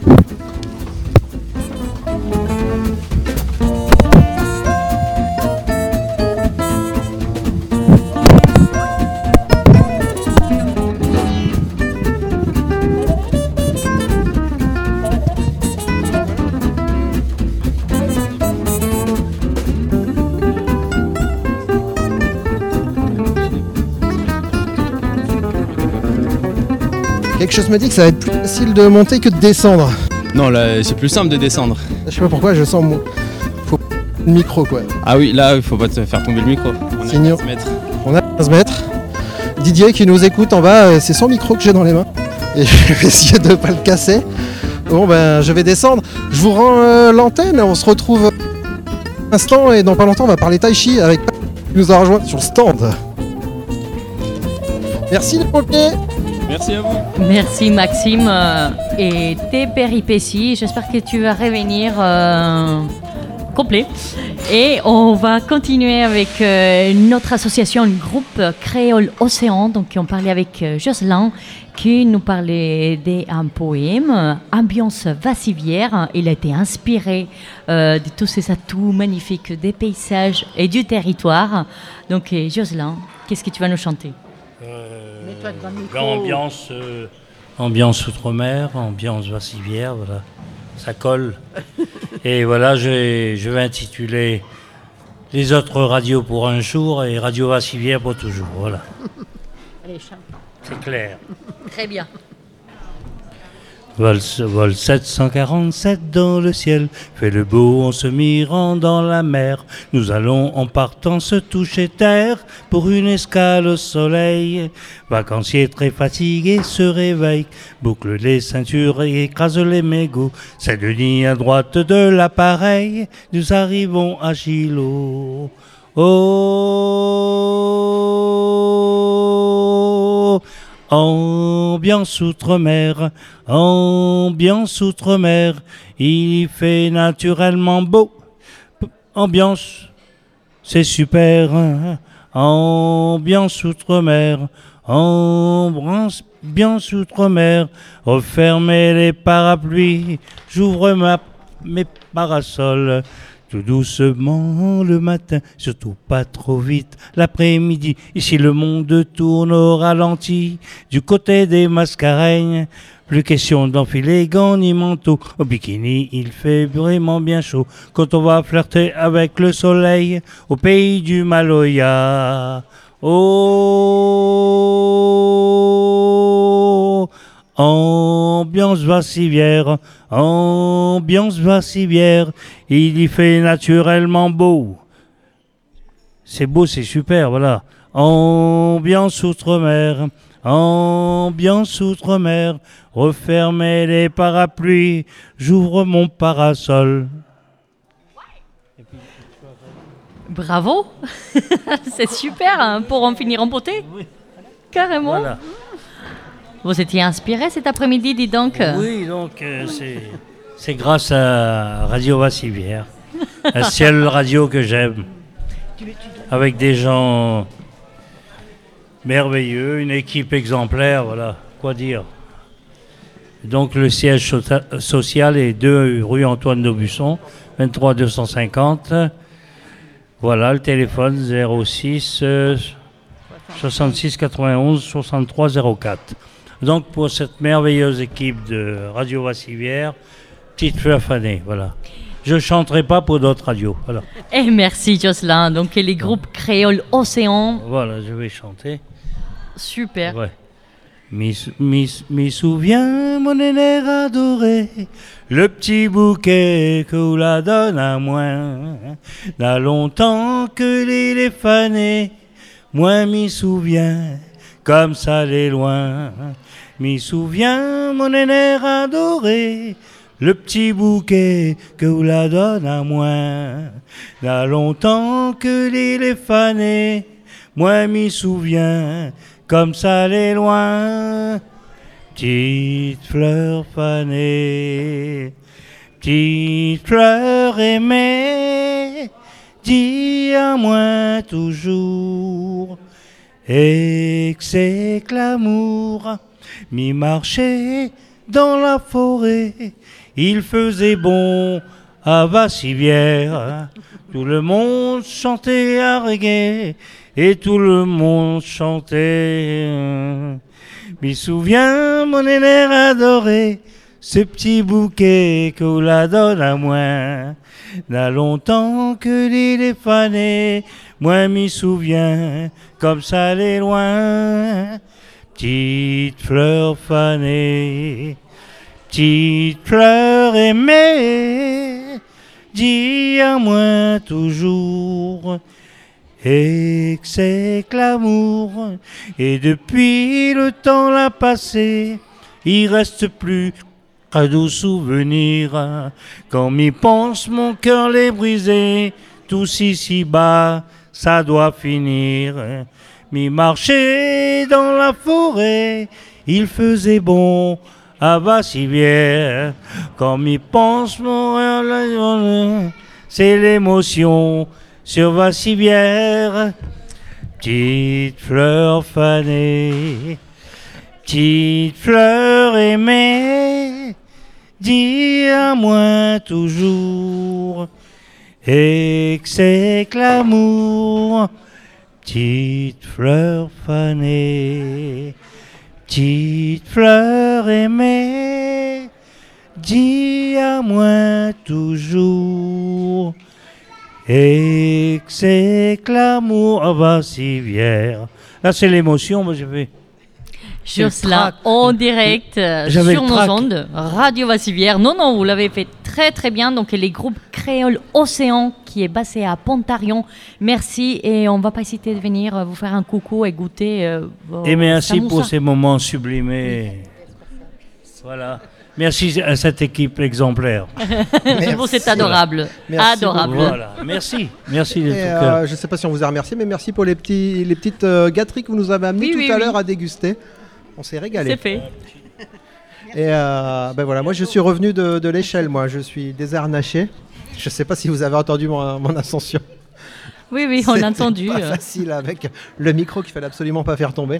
Quelque chose me dit que ça va être plus facile de monter que de descendre. Non, là, c'est plus simple de descendre. Je sais pas pourquoi, je sens faut le micro quoi. Ah oui, là, il faut pas te faire tomber le micro. On a 15 mètres. On a 15 mètres. Didier qui nous écoute en bas, c'est son micro que j'ai dans les mains. Et je vais essayer de ne pas le casser. Bon ben, je vais descendre. Je vous rends l'antenne, on se retrouve un instant et dans pas longtemps on va parler tai chi avec qui nous a rejoint sur le stand. Merci les pompiers. Merci à vous. Merci Maxime et tes péripéties. J'espère que tu vas revenir complet. Et on va continuer avec notre association, le groupe Créole Océan. Donc on parlait avec Jocelyn qui nous parlait d'un poème, Ambiance Vassivière. Il a été inspiré de tous ces atouts magnifiques des paysages et du territoire. Donc Jocelyn, qu'est-ce que tu vas nous chanter? Ambiance outre-mer, ambiance Vassivière, voilà. Ça colle. Et voilà, je vais intituler Les autres radios pour un jour et Radio Vassivière pour toujours. Voilà. Allez, chante. C'est clair. Très bien. Vol 747 dans le ciel, fait le beau en se mirant dans la mer. Nous allons en partant se toucher terre pour une escale au soleil. Vacancier très fatigué se réveille, boucle les ceintures et écrase les mégots. C'est le nid à droite de l'appareil, nous arrivons à Gilo. Oh, ambiance outre-mer, ambiance outre-mer, il fait naturellement beau. Ambiance, c'est super. Ambiance outre-mer, ambiance outre-mer, refermez les parapluies, j'ouvre mes parasols. Tout doucement le matin, surtout pas trop vite l'après-midi. Ici le monde tourne au ralenti, du côté des Mascareignes. Plus question d'enfiler gants ni manteau. Au bikini, il fait vraiment bien chaud quand on va flirter avec le soleil au pays du Maloya. Oh, ambiance Vassivière, ambiance Vassivière, il y fait naturellement beau. C'est beau, c'est super, voilà. Ambiance outre-mer, ambiance outre-mer, refermez les parapluies, j'ouvre mon parasol. Bravo. C'est super hein, pour en finir en beauté. Oui. Carrément. Voilà. Vous étiez inspiré cet après-midi, dis donc. Oui, donc c'est grâce à Radio Vassivière, un ciel radio que j'aime, avec des gens merveilleux, une équipe exemplaire, voilà, quoi dire. Donc le siège social est 2 rue Antoine d'Aubusson, 23 250. Voilà, le téléphone 06 66 91 63 04. Donc pour cette merveilleuse équipe de Radio Vassivière, petite fleur fanée, voilà. Je ne chanterai pas pour d'autres radios, voilà. Et merci Jocelyn, donc les groupes Créole Océan. Voilà, je vais chanter. Super. Ouais. M'y souviens, mon aîné adoré, le petit bouquet que vous la donne à moi. N'a longtemps que l'île est fanée, moi m'y souviens, comme ça l'est loin. M'y souviens, mon aîné adoré, le petit bouquet que vous la donne à moi. N'a longtemps que l'île est fanée, moi m'y souviens, comme ça l'est loin. Petite fleur fanée, petite fleur aimée, dis à moi toujours, et que c'est que l'amour m'y marchait dans la forêt. Il faisait bon à Vassivière, tout le monde chantait à reggae, et tout le monde chantait. M'y souviens, mon aîné adoré, ce petit bouquet que vous la donne à moi. N'a longtemps que l'île est fanée, moi m'y souviens, comme ça l'est loin. Petite fleur fanée, petite fleur aimée, dis à moi toujours, et que c'est que l'amour. Et depuis le temps l'a passé, il reste plus qu'un doux souvenir. Quand m'y pense, mon cœur l'est brisé, tous ici bas, ça doit finir. mi marchait dans la forêt, il faisait bon à Bassivière. Quand m'y pense, c'est l'émotion sur Bassivière. Petite fleur fanée, petite fleur aimée, dis à moi toujours et que c'est que l'amour. Petite fleur fanée, petite fleur aimée, dis à moi toujours et que c'est que l'amour à Bassivière. Là, c'est l'émotion, moi j'ai fait. Jocelyn, en direct sur nos ondes, Radio Bassivière. Non, vous l'avez fait très très bien. Donc les groupes créoles Océan qui est basé à Pontarion. Merci et on ne va pas hésiter de venir vous faire un coucou et goûter. Et merci pour ces moments sublimés. Voilà. Merci à cette équipe exemplaire. C'est adorable. Merci adorable. Voilà. Merci de tout cœur. Je ne sais pas si on vous a remercié, mais merci pour les petites gâteries que vous nous avez amenées tout à l'heure à déguster. On s'est régalé. C'est fait. Et voilà, moi je suis revenu de l'échelle, moi je suis désharnaché. Je ne sais pas si vous avez entendu mon ascension. Oui, on a entendu. C'est pas facile avec le micro qu'il fallait absolument pas faire tomber.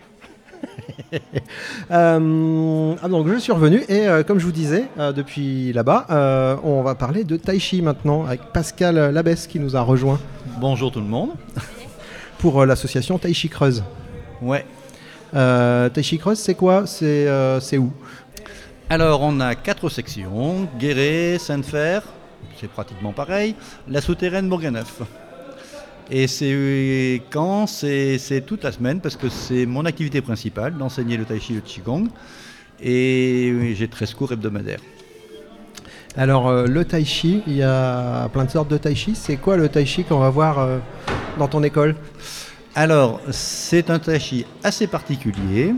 Donc je suis revenu et comme je vous disais depuis là-bas, on va parler de Tai Chi maintenant avec Pascal Labesse qui nous a rejoint. Bonjour tout le monde. Pour l'association Tai Chi Creuse. Ouais. Tai Chi Creuse, c'est quoi ? C'est où ? Alors on a 4 sections, Guéret, Sainte-Fer, c'est pratiquement pareil, la souterraine Bourganeuf. Et c'est toute la semaine parce que c'est mon activité principale d'enseigner le tai chi et le qigong. Et j'ai 13 cours hebdomadaires. Alors le tai chi, il y a plein de sortes de tai chi. C'est quoi le tai chi qu'on va voir dans ton école ? Alors c'est un tai chi assez particulier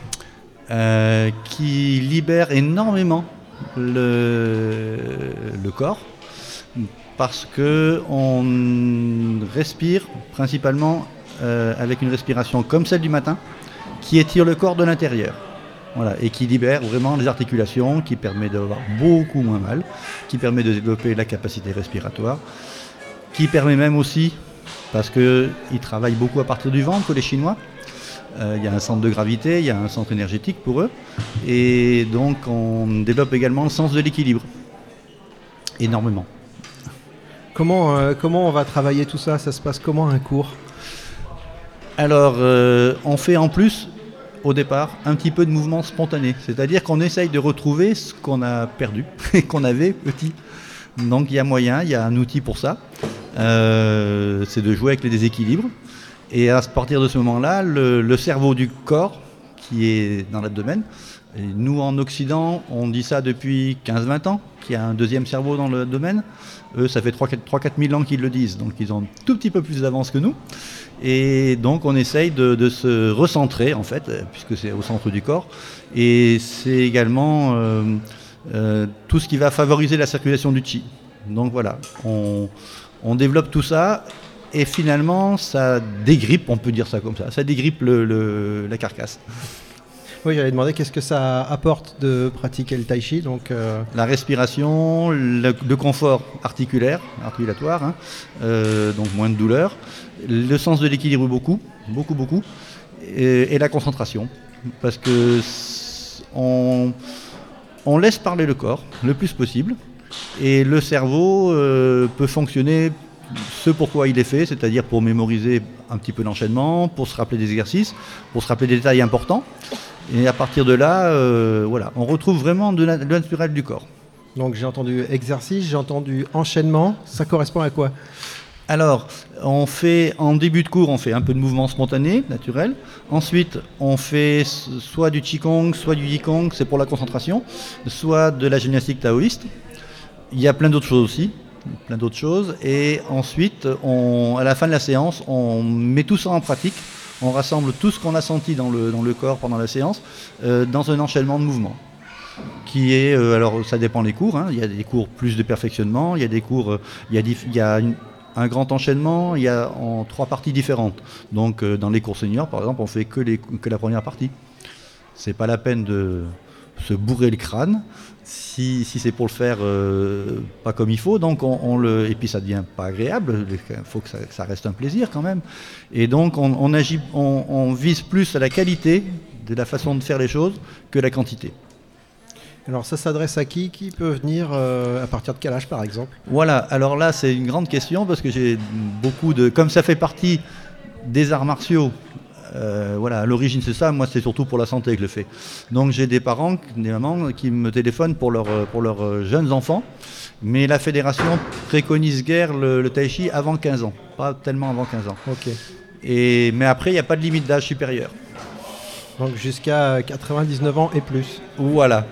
qui libère énormément le corps. Parce qu'on respire principalement avec une respiration comme celle du matin, qui étire le corps de l'intérieur. Voilà, et qui libère vraiment les articulations, qui permet d'avoir beaucoup moins mal, qui permet de développer la capacité respiratoire, qui permet même aussi, parce qu'ils travaillent beaucoup à partir du ventre, les Chinois, il y a un centre de gravité, il y a un centre énergétique pour eux, et donc on développe également le sens de l'équilibre, énormément. Comment on va travailler tout ça ? Ça se passe comment un cours ? Alors, on fait en plus, au départ, un petit peu de mouvement spontané. C'est-à-dire qu'on essaye de retrouver ce qu'on a perdu et qu'on avait petit. Donc, il y a moyen, il y a un outil pour ça. C'est de jouer avec les déséquilibres. Et à partir de ce moment-là, le cerveau du corps, qui est dans l'abdomen, et nous en Occident, on dit ça depuis 15-20 ans, qu'il y a un deuxième cerveau dans le domaine. Eux, ça fait 3-4 000 ans qu'ils le disent, donc ils ont un tout petit peu plus d'avance que nous. Et donc on essaye de se recentrer, en fait, puisque c'est au centre du corps. Et c'est également tout ce qui va favoriser la circulation du chi. Donc voilà, on développe tout ça, et finalement, ça dégrippe, on peut dire ça comme ça dégrippe la carcasse. Oui, j'allais demander qu'est-ce que ça apporte de pratiquer le tai chi. Donc, la respiration, le confort articulatoire, donc moins de douleur, le sens de l'équilibre beaucoup, et la concentration. Parce que on laisse parler le corps le plus possible, et le cerveau peut fonctionner ce pourquoi il est fait, c'est-à-dire pour mémoriser un petit peu l'enchaînement, pour se rappeler des exercices, pour se rappeler des détails importants. Et à partir de là, on retrouve vraiment de le naturel du corps. Donc j'ai entendu exercice, j'ai entendu enchaînement. Ça correspond à quoi ? Alors, on fait en début de cours, on fait un peu de mouvement spontané, naturel. Ensuite, on fait soit du qigong, soit du yikong, c'est pour la concentration, soit de la gymnastique taoïste. Il y a plein d'autres choses aussi. Et ensuite, à la fin de la séance, on met tout ça en pratique. On rassemble tout ce qu'on a senti dans le corps pendant la séance dans un enchaînement de mouvements. Qui est, alors ça dépend des cours, il y a des cours plus de perfectionnement, il y a des cours, il y a un grand enchaînement, il y a en 3 parties différentes. Donc dans les cours seniors, par exemple, on fait que la première partie. C'est pas la peine de se bourrer le crâne si c'est pour le faire pas comme il faut. Donc et puis ça devient pas agréable. Il faut que ça reste un plaisir quand même. Et donc on vise plus à la qualité de la façon de faire les choses que la quantité. Alors ça s'adresse à qui peut venir à partir de quel âge par exemple? Voilà, alors là c'est une grande question parce que j'ai beaucoup de... Comme ça fait partie des arts martiaux, voilà, à l'origine c'est ça, moi c'est surtout pour la santé que je le fais. Donc j'ai des parents, des mamans qui me téléphonent pour leurs jeunes enfants, mais la fédération préconise guère le tai chi avant 15 ans, pas tellement avant 15 ans. Ok. Mais après il n'y a pas de limite d'âge supérieur. Donc jusqu'à 99 ans et plus. Voilà.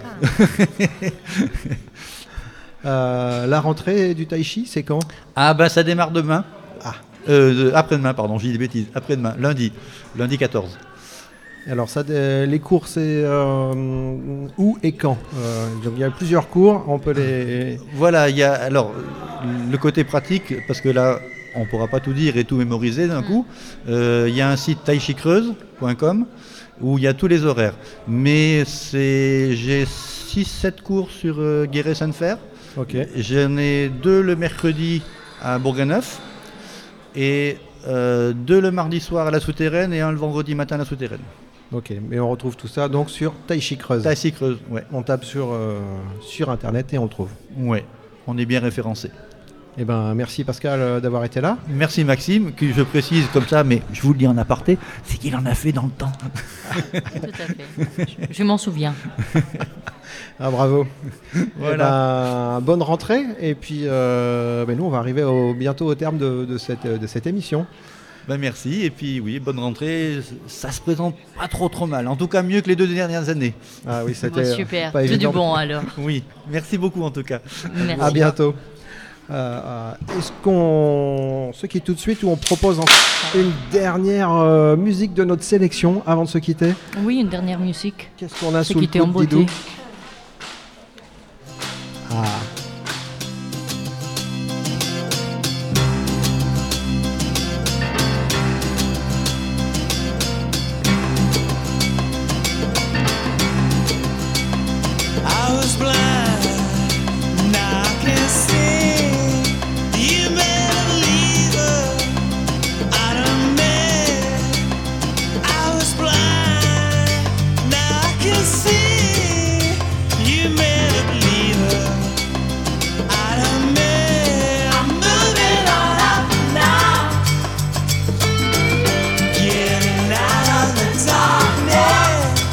La rentrée du tai chi, c'est quand? Ah ben ça démarre demain. Après-demain, pardon, j'ai dit des bêtises. Après-demain, lundi 14. Alors ça, les cours, c'est où et quand? Donc il y a plusieurs cours, on peut les... Voilà, il y a alors le côté pratique, parce que là, on ne pourra pas tout dire et tout mémoriser d'un coup. Il y a un site taichicreuse.com où il y a tous les horaires. Mais j'ai 6-7 cours sur Guéret-Sainte-Fer. Okay. J'en ai 2 le mercredi à Bourganeuf et 2 le mardi soir à la Souterraine et 1 le vendredi matin à la Souterraine. Ok, mais on retrouve tout ça donc sur Tai Chi Creuse. Tai Chi Creuse, ouais. On tape sur internet et on le trouve. Ouais, on est bien référencé. Eh ben, merci Pascal d'avoir été là. Merci Maxime, que je précise comme ça, mais je vous le dis en aparté, c'est qu'il en a fait dans le temps. Tout à fait. Je m'en souviens. Ah, bravo. Voilà. Eh ben, bonne rentrée. Et puis, nous, on va arriver bientôt au terme de cette émission. Ben merci. Et puis, oui, bonne rentrée. Ça se présente pas trop mal. En tout cas, mieux que les 2 dernières années. Ah oui, c'était super. Pas Tout évident. du bon alors. Oui, merci beaucoup en tout cas. Merci. À bientôt. Est-ce qu'on se quitte tout de suite ou on propose une dernière musique de notre sélection avant de se quitter? Oui, une dernière musique. Qu'est-ce qu'on a Se sous le quitter coude, en beauté. Didou? Ah. I was blind, now I can see. You better believe her. I done met. I was blind, now I can see. You better believe her. I done met. I'm moving on up now, getting out of the darkness.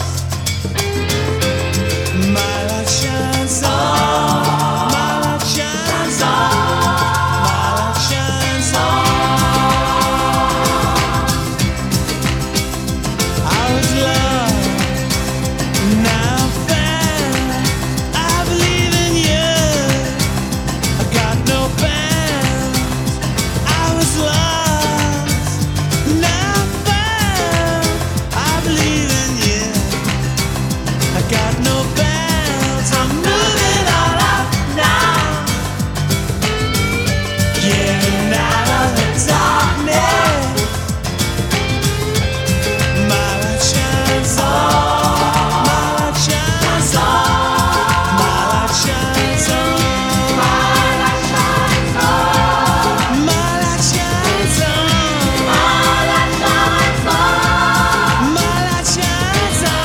My light shines on, my light shines on, my light shines on. I was lost, now I'm found. I believe in you, I got no bounds. I was lost, now I'm found. I believe in you, I got no bounds. I'm moving on up now, getting out of the darkness. My light shines on, my light shines on, my light shines on, my light shines on, my light shines on, my light shines on, my light shines on.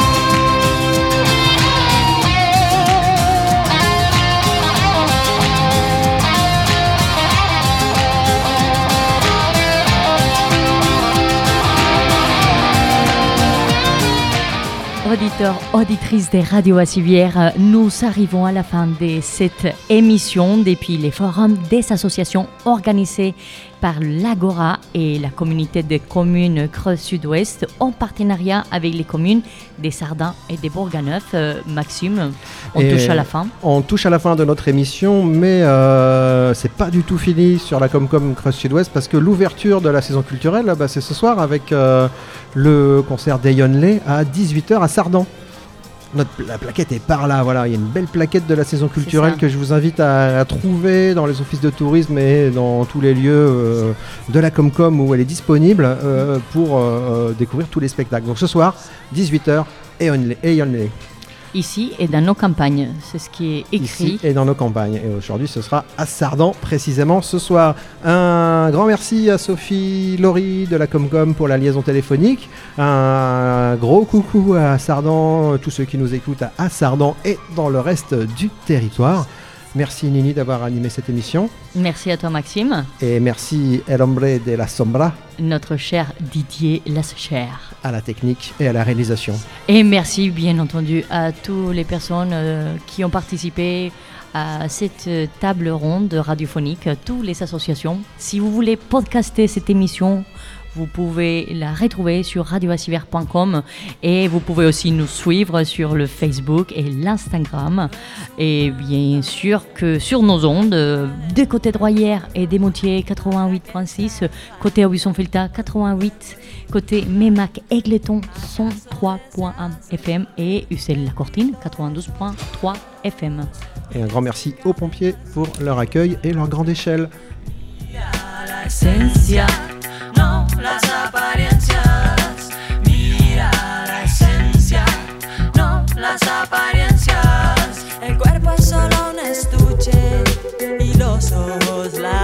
Auditeurs, auditrices des radios Assivières, nous arrivons à la fin de cette émission depuis les forums des associations organisées par l'Agora et la communauté de communes Creuse Sud-Ouest en partenariat avec les communes des Sardins et des Bourganeuf. Maxime, on touche à la fin. On touche à la fin de notre émission, mais c'est pas du tout fini sur la Comcom Creuse Sud-Ouest parce que l'ouverture de la saison culturelle, c'est ce soir avec le concert d'Ayonlé à 18h à Sardan. La plaquette est par là, voilà. Il y a une belle plaquette de la saison culturelle ça. que je vous invite à trouver dans les offices de tourisme et dans tous les lieux de la Comcom où elle est disponible pour découvrir tous les spectacles. Donc ce soir, 18h et only. Ici et dans nos campagnes, c'est ce qui est écrit. Ici et dans nos campagnes. Et aujourd'hui, ce sera à Sardan, précisément ce soir. Un grand merci à Sophie Laurie de la Comcom pour la liaison téléphonique. Un gros coucou à Sardan, tous ceux qui nous écoutent à Sardan et dans le reste du territoire. Merci Nini d'avoir animé cette émission. Merci à toi Maxime. Et merci El Hombre de la Sombra. Notre cher Didier Lascher. À la technique et à la réalisation. Et merci bien entendu à toutes les personnes qui ont participé à cette table ronde radiophonique, toutes les associations. Si vous voulez podcaster cette émission, vous pouvez la retrouver sur radioassivière.com et vous pouvez aussi nous suivre sur le Facebook et l'Instagram. Et bien sûr que sur nos ondes, des côtés de Royères et des Moutiers 88.6, côté Aubusson-Filta 88, côté Mémac Égletton 103.1 FM et Ussel-la-Courtine 92.3 FM. Et un grand merci aux pompiers pour leur accueil et leur grande échelle. No las apariencias, mira la esencia, no las apariencias. El cuerpo es solo un estuche y los ojos la